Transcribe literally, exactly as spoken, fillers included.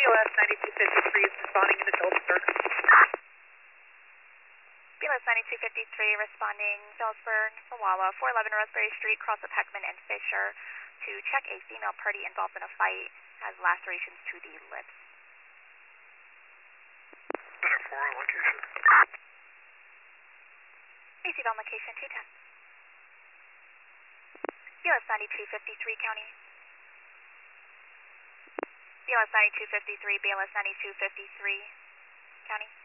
O S ninety-two fifty-three is responding into Phillipsburg. B L S ninety-two fifty-three responding Phillipsburg, Sawawa, four eleven Roseberry Street, cross with Heckman and Fisher to check a female party involved in a fight, has lacerations to the lips. Center four on location. Received on location two ten. B L S ninety-two fifty-three County. B L S ninety-two fifty-three, B L S ninety-two fifty-three County.